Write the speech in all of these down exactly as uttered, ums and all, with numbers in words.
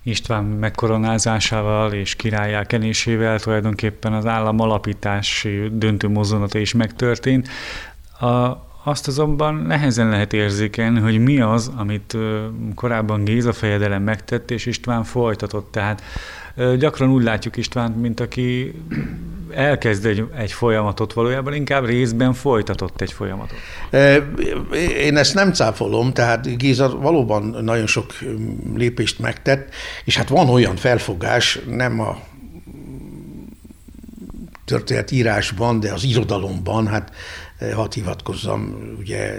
István megkoronázásával és királlyá kenésével tulajdonképpen az állam alapítási döntő mozdulata is megtörtént. A, azt azonban nehezen lehet érzékelni, hogy mi az, amit korábban Géza fejedelem megtett, és István folytatott. Tehát gyakran úgy látjuk Istvánt, mint aki elkezd egy, egy folyamatot, valójában inkább részben folytatott egy folyamatot. Én ezt nem cáfolom, tehát Géza valóban nagyon sok lépést megtett, és hát van olyan felfogás, nem a történetírásban, de az irodalomban, hát hadd hivatkozzam ugye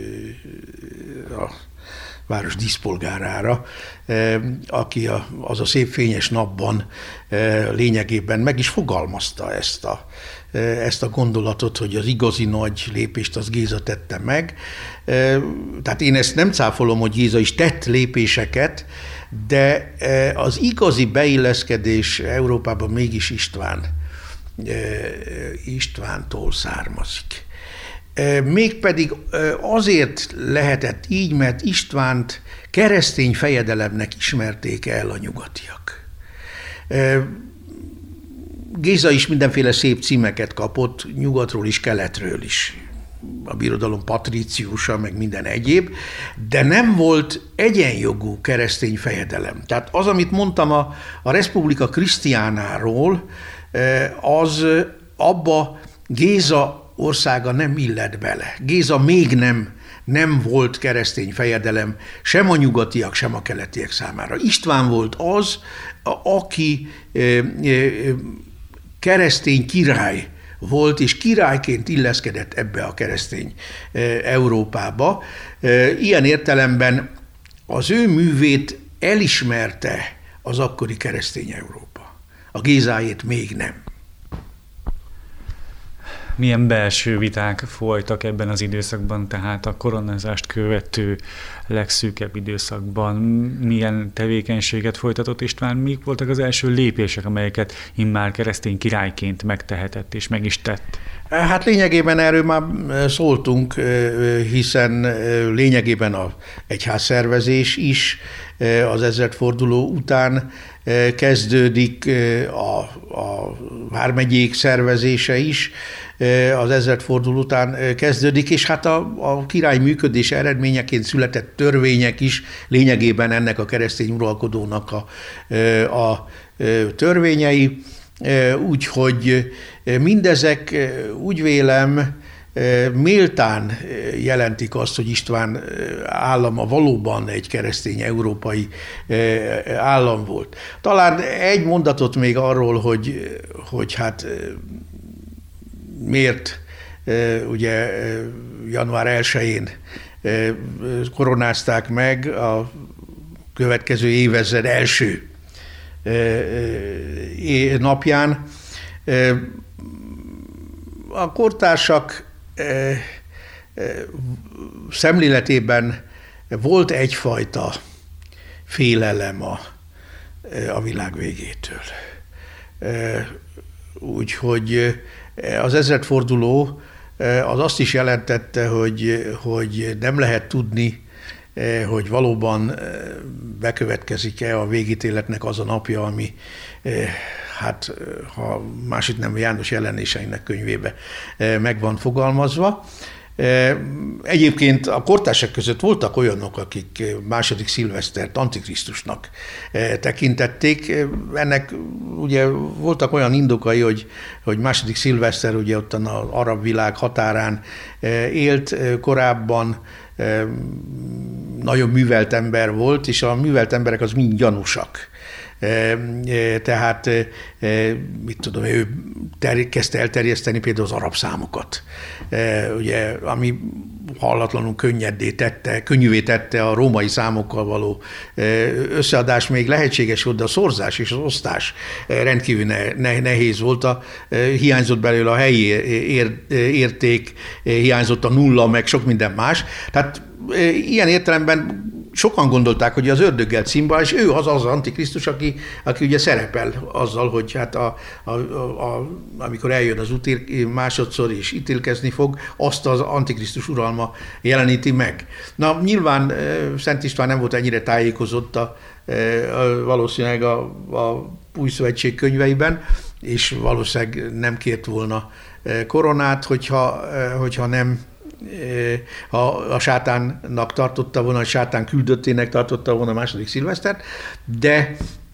a város díszpolgárára, aki a, az a szép fényes napban lényegében meg is fogalmazta ezt a, ezt a gondolatot, hogy az igazi nagy lépést az Géza tette meg. Tehát én ezt nem cáfolom, hogy Géza is tett lépéseket, de az igazi beilleszkedés Európában mégis István, Istvántól származik. Mégpedig azért lehetett így, mert Istvánt keresztény fejedelemnek ismerték el a nyugatiak. Géza is mindenféle szép címeket kapott, nyugatról is, keletről is. A birodalom patríciusa, meg minden egyéb, de nem volt egyenjogú keresztény fejedelem. Tehát az, amit mondtam a, a Respublika Christianáról, az abba Géza országa nem illett bele. Géza még nem, nem volt keresztény fejedelem sem a nyugatiak, sem a keletiek számára. István volt az, aki keresztény király volt, és királyként illeszkedett ebbe a keresztény Európába. Ilyen értelemben az ő művét elismerte az akkori keresztény Európa. A Gézáét még nem. Milyen belső viták folytak ebben az időszakban, tehát a koronázást követő legszűkebb időszakban? Milyen tevékenységet folytatott István? Mik voltak az első lépések, amelyeket immár keresztény királyként megtehetett és meg is tett? Hát lényegében erről már szóltunk, hiszen lényegében az egyházszervezés is az ezredforduló után kezdődik, a, a vármegyék szervezése is az ezredforduló után kezdődik, és hát a, a király működés eredményeként született törvények is lényegében ennek a keresztény uralkodónak a, a törvényei, úgyhogy mindezek úgy vélem méltán jelentik azt, hogy István állama valóban egy keresztény európai állam volt. Talán egy mondatot még arról, hogy, hogy hát miért ugye január elsején koronázták meg a következő évezred első napján. A kortársak szemléletében volt egyfajta félelem a, a világ végétől. Úgyhogy az ezredforduló az azt is jelentette, hogy, hogy nem lehet tudni, hogy valóban bekövetkezik-e a végítéletnek az a napja, ami hát ha másik nem János jelenéseinek könyvébe meg van fogalmazva. Egyébként a kortársak között voltak olyanok, akik második szilvesztert antikrisztusnak tekintették. Ennek ugye voltak olyan indokai, hogy, hogy második szilveszter ugye ott az arab világ határán élt korábban, nagyon művelt ember volt, és a művelt emberek az mind gyanúsak. Tehát, mit tudom, ő ter- kezdte elterjeszteni például az arab számokat, ugye, ami hallatlanul könnyedé tette, könnyűvé tette a római számokkal való összeadás, még lehetséges volt, de a szorzás és az osztás rendkívül ne- ne- nehéz volt, a, hiányzott belőle a helyi ér- érték, hiányzott a nulla, meg sok minden más. Tehát ilyen értelemben sokan gondolták, hogy az ördöggel címbál, és ő az az antikrisztus, aki, aki ugye szerepel azzal, hogy hát a, a, a, a, amikor eljön az út másodszor és ítélkezni fog, azt az antikrisztus uralma jeleníti meg. Na nyilván Szent István nem volt ennyire tájékozott a, valószínűleg a, a Új Szövetség könyveiben, és valószínűleg nem kért volna koronát, hogyha, hogyha nem ha a sátánnak tartotta volna, a sátán küldöttének tartotta volna a második szilvesztert, de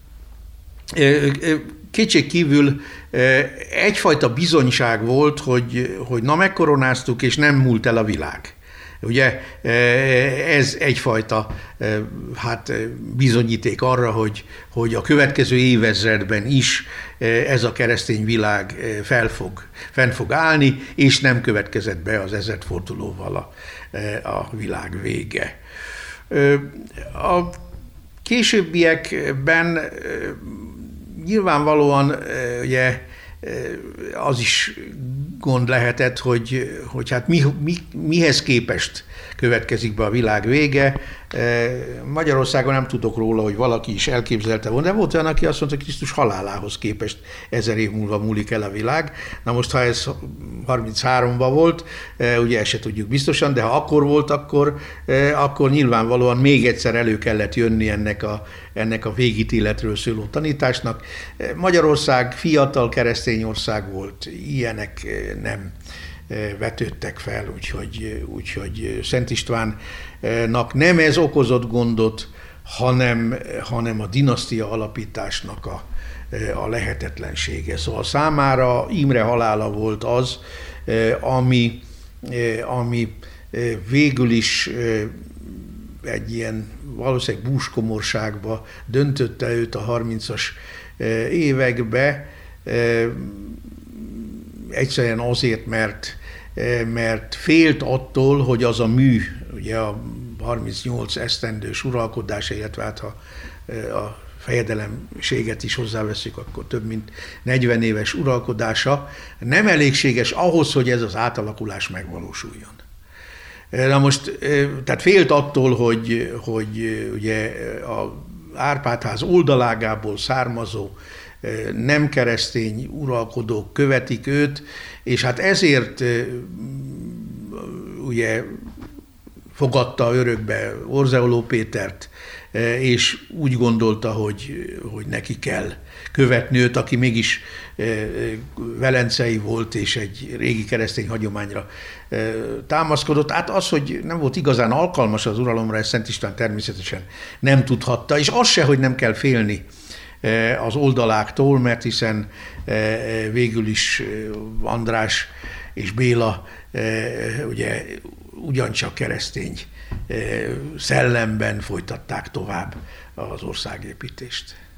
kétség kívül egyfajta bizonyság volt, hogy, hogy na megkoronáztuk, és nem múlt el a világ. Ugye ez egyfajta hát bizonyíték arra, hogy, hogy a következő évezredben is ez a keresztény világ fel fog, fenn fog állni, és nem következett be az ezredfordulóval a, a világ vége. A későbbiekben nyilvánvalóan ugye az is gond lehetett, hogy, hogy hát mi, mi, mihez képest következik be a világ vége. Magyarországon nem tudok róla, hogy valaki is elképzelte volna, de volt olyan, aki azt mondta, hogy Krisztus halálához képest ezer év múlva múlik el a világ. Na most, ha ez harmincháromban volt, ugye ezt se tudjuk biztosan, de ha akkor volt, akkor, akkor nyilvánvalóan még egyszer elő kellett jönni ennek a, ennek a végítéletről szóló tanításnak. Magyarország fiatal keresztény ország volt, ilyenek nem vetődtek fel, úgyhogy, úgyhogy Szent Istvánnak nem ez okozott gondot, hanem, hanem a dinasztia alapításnak a, a lehetetlensége. Szóval számára Imre halála volt az, ami, ami végül is egy ilyen valószínűleg búskomorságba döntötte őt a harmincas évekbe, egyszerűen azért, mert, mert félt attól, hogy az a mű, ugye a harmincnyolc esztendős uralkodása, illetve hát ha a fejedelemséget is hozzáveszünk, akkor több mint negyven éves uralkodása nem elégséges ahhoz, hogy ez az átalakulás megvalósuljon. Na most, tehát félt attól, hogy, hogy ugye a Árpád-ház oldalágából származó nem keresztény uralkodók követik őt, és hát ezért ugye fogadta örökbe Orzeoló Pétert, és úgy gondolta, hogy, hogy neki kell követni őt, aki mégis velencei volt, és egy régi keresztény hagyományra támaszkodott. Hát az, hogy nem volt igazán alkalmas az uralomra, ezt Szent István természetesen nem tudhatta, és az se, hogy nem kell félni az oldaláktól, mert hiszen végül is András és Béla ugye ugyancsak keresztény szellemben folytatták tovább az országépítést.